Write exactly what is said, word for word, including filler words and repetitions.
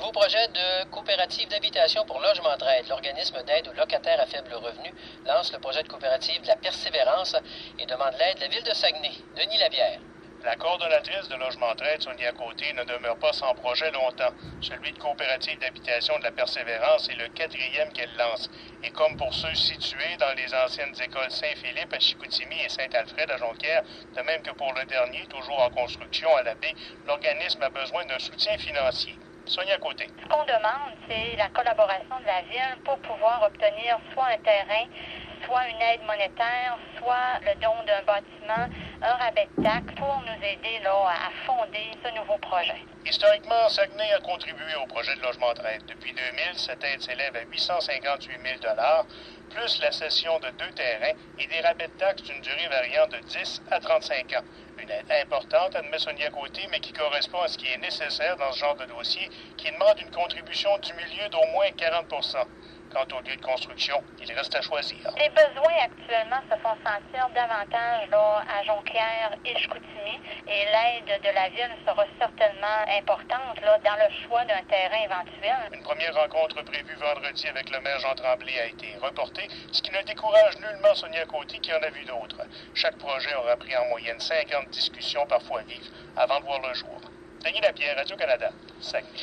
Nouveau projet de coopérative d'habitation pour logement de aide. L'organisme d'aide aux locataires à faible revenu lance le projet de coopérative de la Persévérance et demande l'aide de la ville de Saguenay. Denis Labière. La coordonnatrice de logement de aide, Sonia Côté, ne demeure pas sans projet longtemps. Celui de coopérative d'habitation de la Persévérance est le quatrième qu'elle lance. Et comme pour ceux situés dans les anciennes écoles Saint-Philippe à Chicoutimi et Saint-Alfred à Jonquière, de même que pour le dernier, toujours en construction à la baie, l'organisme a besoin d'un soutien financier. Sonia Côté. Ce qu'on demande, c'est la collaboration de la ville pour pouvoir obtenir soit un terrain, soit une aide monétaire, soit le don d'un bâtiment, un rabais de taxes pour nous aider là, à fonder ce nouveau projet. Historiquement, Saguenay a contribué au projet de logement de aide. Depuis deux mille, cette aide s'élève à huit cent cinquante-huit mille dollars, plus la cession de deux terrains et des rabais de taxes d'une durée variant de dix à trente-cinq ans. Une aide importante, admet Sonia Côté, mais qui correspond à ce qui est nécessaire dans ce genre de dossier, qui demande une contribution du milieu d'au moins quarante pour cent. Quant au lieu de construction, il reste à choisir. Les besoins actuellement se font sentir davantage là, à Jonquière et Chicoutimi et l'aide de la ville sera certainement importante là, dans le choix d'un terrain éventuel. Une première rencontre prévue vendredi avec le maire Jean Tremblay a été reportée, ce qui ne décourage nullement Sonia Côté qui en a vu d'autres. Chaque projet aura pris en moyenne cinquante discussions, parfois vives, avant de voir le jour. Denis Lapierre, Radio-Canada, Saguenay.